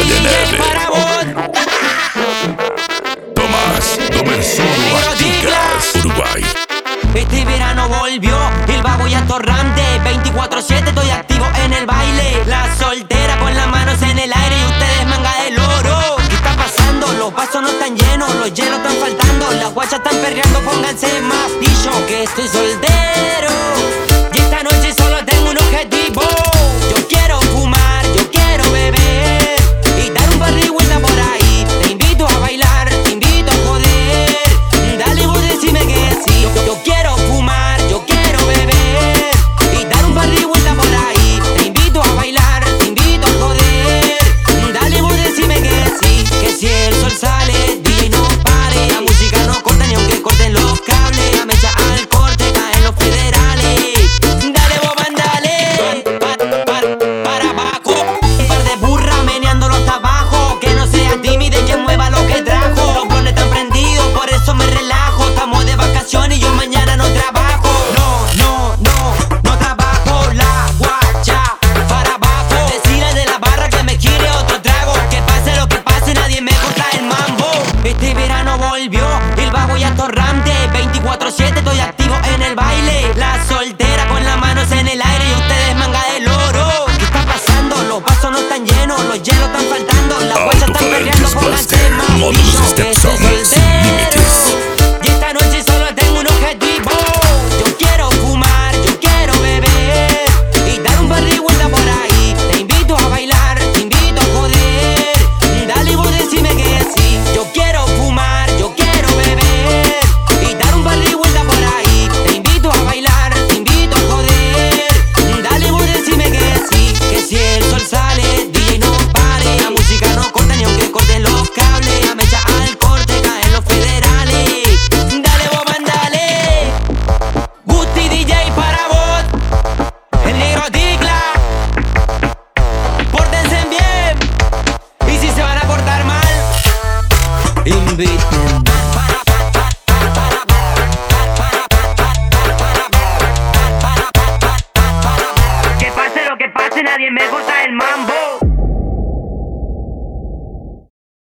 DJ para vos. Tomás, Domensoro, Artigas, Uruguay. Este verano volvió el vago y atorrante. 24/7 estoy activo en el baile. La soltera con las manos en el aire y ustedes manga del oro. ¿Qué está pasando? Los vasos no están llenos, los hielos están faltando, las guachas están perreando, pónganse más. Y yo que estoy soltero y esta noche solo tengo un objetivo. Yo quiero fumar, yo quiero beber y dar un par de vueltas por ahí. Te invito a bailar, te invito a joder. Dale vos decime que sí. Yo quiero fumar, yo quiero beber y dar un par de vueltas por ahí. Te invito a bailar, te invito a joder. Dale vos decime que sí. Que si el sol sale, DJ no pare. La música no corta ni aunque corten los cables. La mecha al corte, caen los federales. Dale vos, mandale para abajo. Un par de burras meneándolo hasta abajo. Que no sea tímida y que mueva lo que trajo. Los blones están prendidos, por eso me relajo. Estamos de vacaciones y yo mañana no trabajo. No trabajo. La guacha para abajo. Decirle de la barra que me quiere otro trago. Que pase lo que pase, nadie me corta el mambo. Este verano volvió el vago y atorrante. 24/7 estoy activo en el baile. La soltera con las manos en el aire y ustedes manga del oro. ¿Qué está pasando? Los vasos no están llenos, los hielos están faltando, las guachas están perreando, pónganse más. Y yo que estoy soltero y esta noche solo tengo un objetivo. Yo quiero fumar, yo quiero beber y dar un par de vueltas por ahí. Te invito a bailar, te invito a joder. Dale vos decime que sí. Yo quiero fumar, yo quiero beber y dar un par de vueltas por ahí. Te invito a bailar, te invito a joder. Dale vos decime que sí. Que si el sol sale, DJ no pare. La música no corta ni aunque corten los cables. La mecha al corte, caen los federales. Dale vos, mandale. Gusti DJ para vos. El negro Ticla. Pórtense bien. Y si se van a portar mal, invito